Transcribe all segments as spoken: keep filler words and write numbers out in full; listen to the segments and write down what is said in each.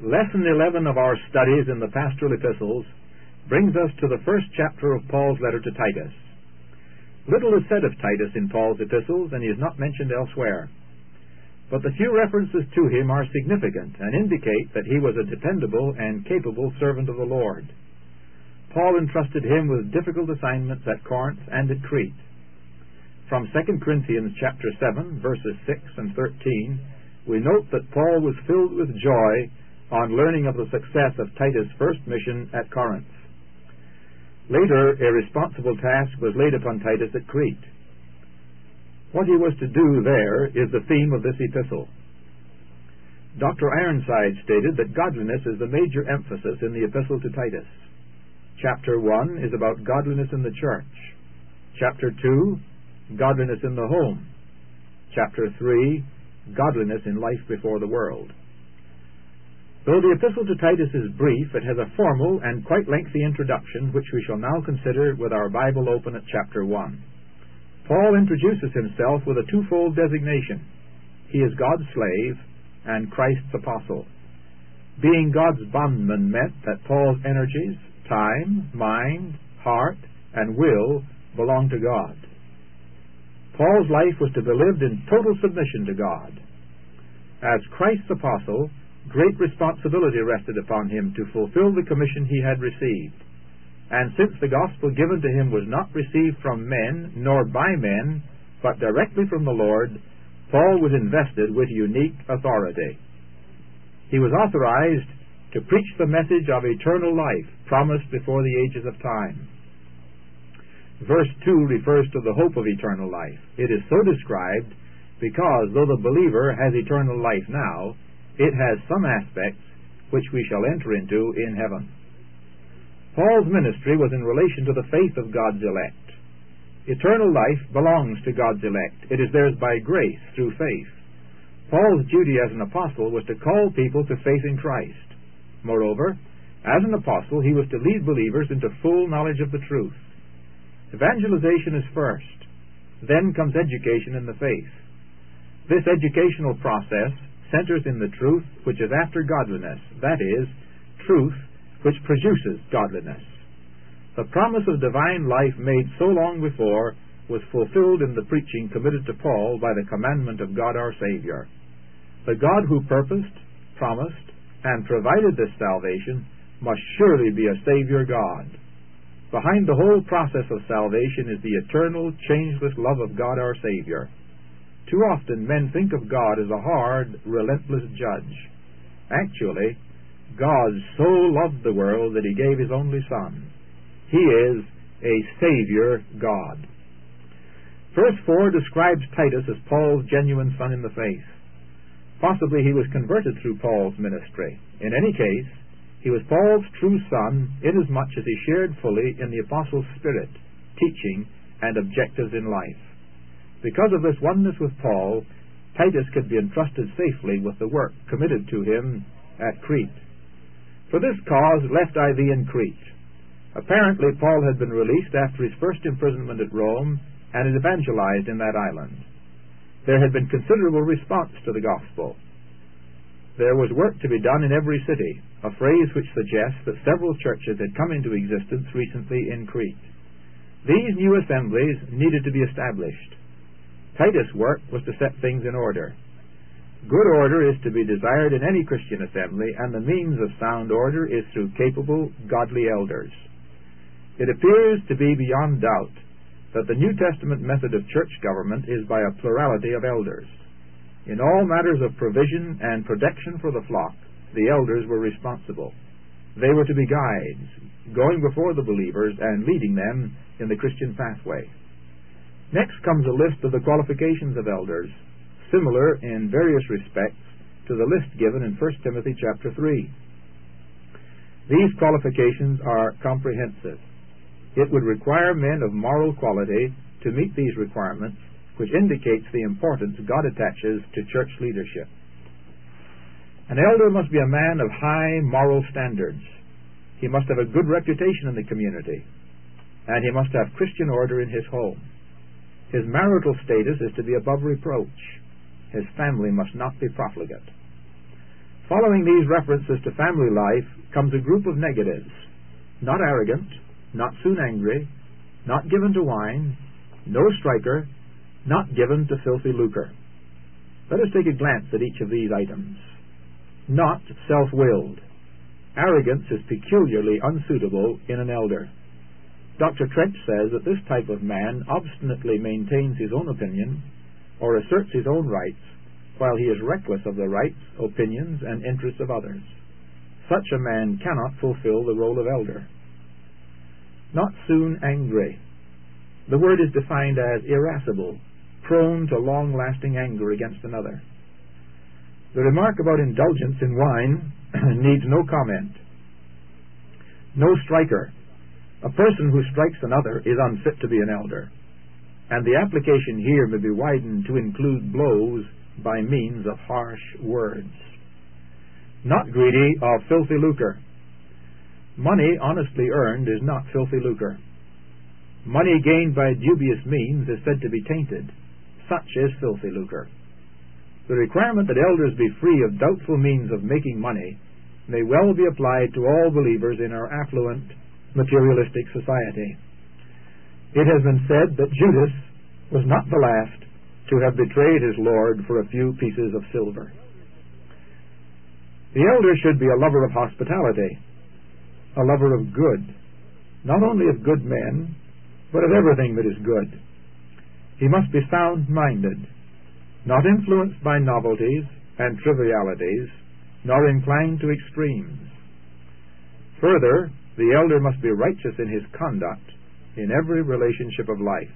Lesson eleven of our studies in the pastoral epistles brings us to the first chapter of Paul's letter to Titus. Little is said of Titus in Paul's epistles, and he is not mentioned elsewhere. But the few references to him are significant and indicate that he was a dependable and capable servant of the Lord. Paul entrusted him with difficult assignments at Corinth and at Crete. From Second Corinthians chapter seven, verses six and thirteen, we note that Paul was filled with joy on learning of the success of Titus' first mission at Corinth. Later, a responsible task was laid upon Titus at Crete. What he was to do there is the theme of this epistle. Doctor Ironside stated that godliness is the major emphasis in the epistle to Titus. Chapter one is about godliness in the church. Chapter two, godliness in the home. Chapter three, godliness in life before the world. Though the epistle to Titus is brief, it has a formal and quite lengthy introduction, which we shall now consider with our Bible open at chapter one. Paul introduces himself with a twofold designation. He is God's slave and Christ's apostle. Being God's bondman meant that Paul's energies, time, mind, heart, and will belong to God. Paul's life was to be lived in total submission to God. As Christ's apostle, great responsibility rested upon him to fulfill the commission he had received. And since the gospel given to him was not received from men, nor by men, but directly from the Lord, Paul was invested with unique authority. He was authorized to preach the message of eternal life promised before the ages of time. Verse two refers to the hope of eternal life. It is so described because though the believer has eternal life now, it has some aspects which we shall enter into in heaven. Paul's ministry was in relation to the faith of God's elect. Eternal life belongs to God's elect. It is theirs by grace through faith. Paul's duty as an apostle was to call people to faith in Christ. Moreover, as an apostle, he was to lead believers into full knowledge of the truth. Evangelization is first. Then comes education in the faith. This educational process centers in the truth which is after godliness, that is, truth which produces godliness. The promise of divine life made so long before was fulfilled in the preaching committed to Paul by the commandment of God our Savior. The God who purposed, promised, and provided this salvation must surely be a Savior God. Behind the whole process of salvation is the eternal, changeless love of God our Savior. Too often men think of God as a hard, relentless judge. Actually, God so loved the world that He gave His only Son. He is a Savior God. Verse four describes Titus as Paul's genuine son in the faith. Possibly he was converted through Paul's ministry. In any case, he was Paul's true son inasmuch as he shared fully in the apostle's spirit, teaching, and objectives in life. Because of this oneness with Paul, Titus could be entrusted safely with the work committed to him at Crete. For this cause left I thee in Crete. Apparently Paul had been released after his first imprisonment at Rome and had evangelized in that island. There had been considerable response to the gospel. There was work to be done in every city, a phrase which suggests that several churches had come into existence recently in Crete. These new assemblies needed to be established. Titus' work was to set things in order. Good order is to be desired in any Christian assembly, and the means of sound order is through capable, godly elders. It appears to be beyond doubt that the New Testament method of church government is by a plurality of elders. In all matters of provision and protection for the flock, the elders were responsible. They were to be guides, going before the believers and leading them in the Christian pathway. Next comes a list of the qualifications of elders, similar in various respects to the list given in First Timothy chapter three. These qualifications are comprehensive. It would require men of moral quality to meet these requirements, which indicates the importance God attaches to church leadership. An elder must be a man of high moral standards. He must have a good reputation in the community, and he must have Christian order in his home. His marital status is to be above reproach. His family must not be profligate. Following these references to family life comes a group of negatives: not arrogant, not soon angry, not given to wine, no striker, not given to filthy lucre. Let us take a glance at each of these items. Not self-willed. Arrogance is peculiarly unsuitable in an elder. Doctor Trench says that this type of man obstinately maintains his own opinion or asserts his own rights while he is reckless of the rights, opinions, and interests of others. Such a man cannot fulfill the role of elder. Not soon angry. The word is defined as irascible, prone to long-lasting anger against another. The remark about indulgence in wine needs no comment. No striker. A person who strikes another is unfit to be an elder, and the application here may be widened to include blows by means of harsh words. Not greedy of filthy lucre. Money honestly earned is not filthy lucre. Money gained by dubious means is said to be tainted. Such is filthy lucre. The requirement that elders be free of doubtful means of making money may well be applied to all believers in our affluent, materialistic society. It has been said that Judas was not the last to have betrayed his Lord for a few pieces of silver. The elder should be a lover of hospitality, a lover of good, not only of good men, but of everything that is good. He must be sound-minded, not influenced by novelties and trivialities, nor inclined to extremes. Further, the elder must be righteous in his conduct in every relationship of life.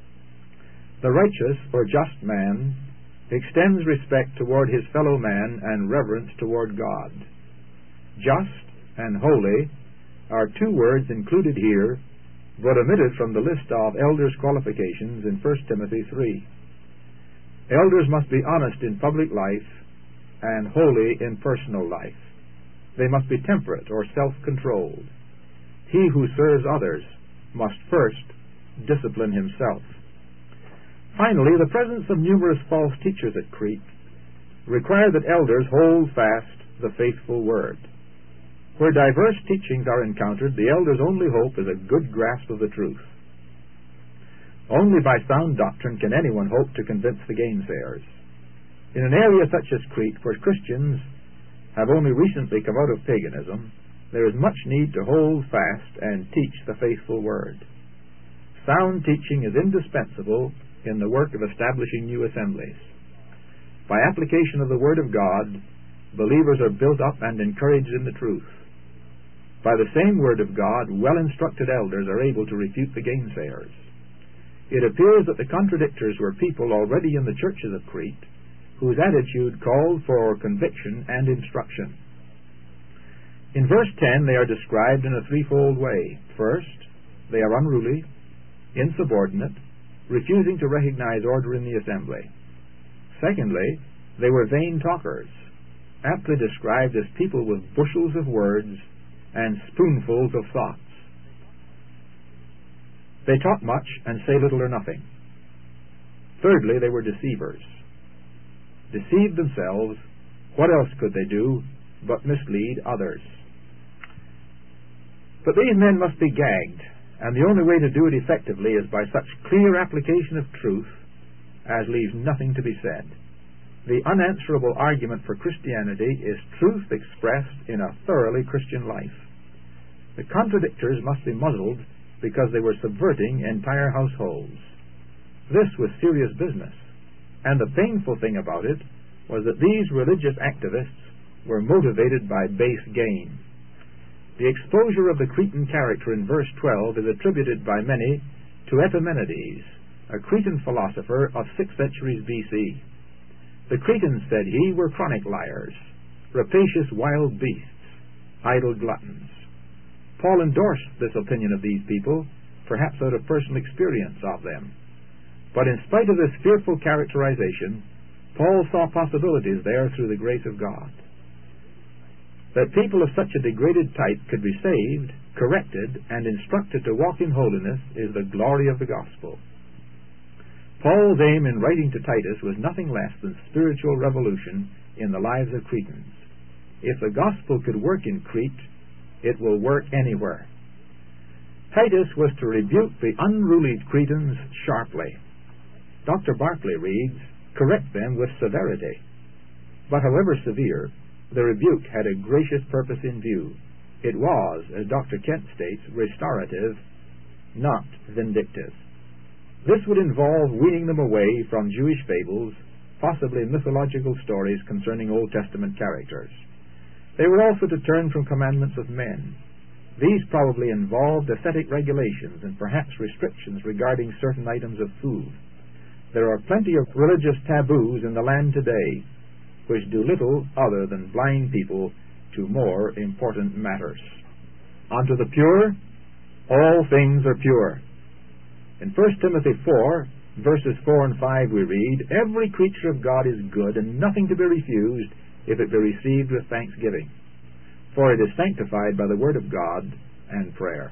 The righteous or just man extends respect toward his fellow man and reverence toward God. Just and holy are two words included here, but omitted from the list of elders' qualifications in First Timothy three. Elders must be honest in public life and holy in personal life. They must be temperate or self-controlled. He who serves others must first discipline himself. Finally, the presence of numerous false teachers at Crete require that elders hold fast the faithful word. Where diverse teachings are encountered, the elder's only hope is a good grasp of the truth. Only by sound doctrine can anyone hope to convince the gainsayers. In an area such as Crete, where Christians have only recently come out of paganism, there is much need to hold fast and teach the faithful word. Sound teaching is indispensable in the work of establishing new assemblies. By application of the Word of God, believers are built up and encouraged in the truth. By the same Word of God, well-instructed elders are able to refute the gainsayers. It appears that the contradictors were people already in the churches of Crete, whose attitude called for conviction and instruction. In verse ten, they are described in a threefold way. First, they are unruly, insubordinate, refusing to recognize order in the assembly. Secondly, they were vain talkers, aptly described as people with bushels of words and spoonfuls of thoughts. They talk much and say little or nothing. Thirdly, they were deceivers. Deceived themselves, what else could they do but mislead others? But these men must be gagged, and the only way to do it effectively is by such clear application of truth as leaves nothing to be said. The unanswerable argument for Christianity is truth expressed in a thoroughly Christian life. The contradictors must be muzzled because they were subverting entire households. This was serious business, and the painful thing about it was that these religious activists were motivated by base gain. The exposure of the Cretan character in verse twelve is attributed by many to Epimenides, a Cretan philosopher of six centuries B C. The Cretans, said he, were chronic liars, rapacious wild beasts, idle gluttons. Paul endorsed this opinion of these people, perhaps out of personal experience of them. But in spite of this fearful characterization, Paul saw possibilities there through the grace of God. That people of such a degraded type could be saved, corrected, and instructed to walk in holiness is the glory of the gospel. Paul's aim in writing to Titus was nothing less than spiritual revolution in the lives of Cretans. If the gospel could work in Crete, it will work anywhere. Titus was to rebuke the unruly Cretans sharply. Doctor Barclay reads, correct them with severity. But however severe, the rebuke had a gracious purpose in view. It was, as Doctor Kent states, restorative, not vindictive. This would involve weaning them away from Jewish fables, possibly mythological stories concerning Old Testament characters. They were also to turn from commandments of men. These probably involved ascetic regulations and perhaps restrictions regarding certain items of food. There are plenty of religious taboos in the land today which do little other than blind people to more important matters. Unto the pure, all things are pure. In First Timothy four, verses four and five we read, every creature of God is good and nothing to be refused if it be received with thanksgiving, for it is sanctified by the word of God and prayer.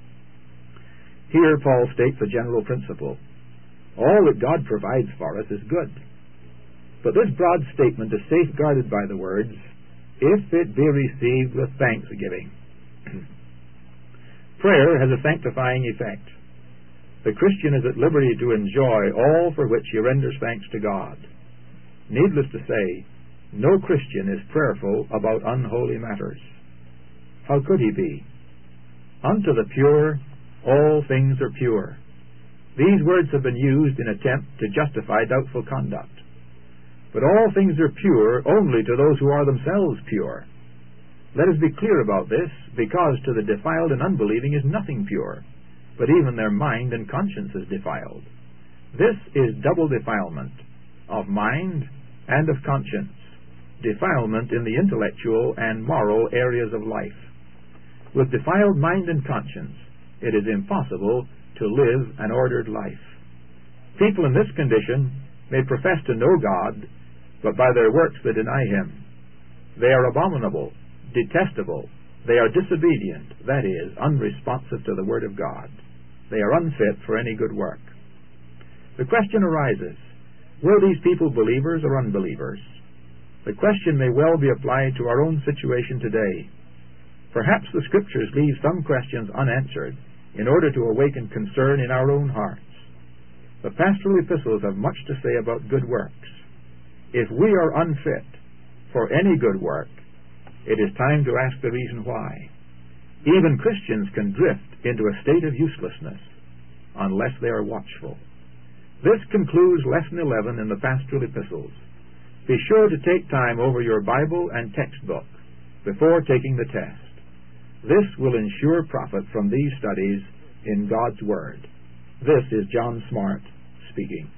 Here Paul states a general principle. All that God provides for us is good. But this broad statement is safeguarded by the words, if it be received with thanksgiving. Prayer has a sanctifying effect. The Christian is at liberty to enjoy all for which he renders thanks to God. Needless to say, no Christian is prayerful about unholy matters. How could he be? Unto the pure, all things are pure. These words have been used in attempt to justify doubtful conduct. But all things are pure only to those who are themselves pure. Let us be clear about this, because to the defiled and unbelieving is nothing pure, but even their mind and conscience is defiled. This is double defilement, of mind and of conscience, defilement in the intellectual and moral areas of life. With defiled mind and conscience, it is impossible to live an ordered life. People in this condition may profess to know God, but by their works they deny Him. They are abominable, detestable. They are disobedient, that is, unresponsive to the Word of God. They are unfit for any good work. The question arises, were these people believers or unbelievers? The question may well be applied to our own situation today. Perhaps the Scriptures leave some questions unanswered in order to awaken concern in our own hearts. The pastoral epistles have much to say about good works. If we are unfit for any good work, it is time to ask the reason why. Even Christians can drift into a state of uselessness unless they are watchful. This concludes Lesson eleven in the Pastoral Epistles. Be sure to take time over your Bible and textbook before taking the test. This will ensure profit from these studies in God's Word. This is John Smart speaking.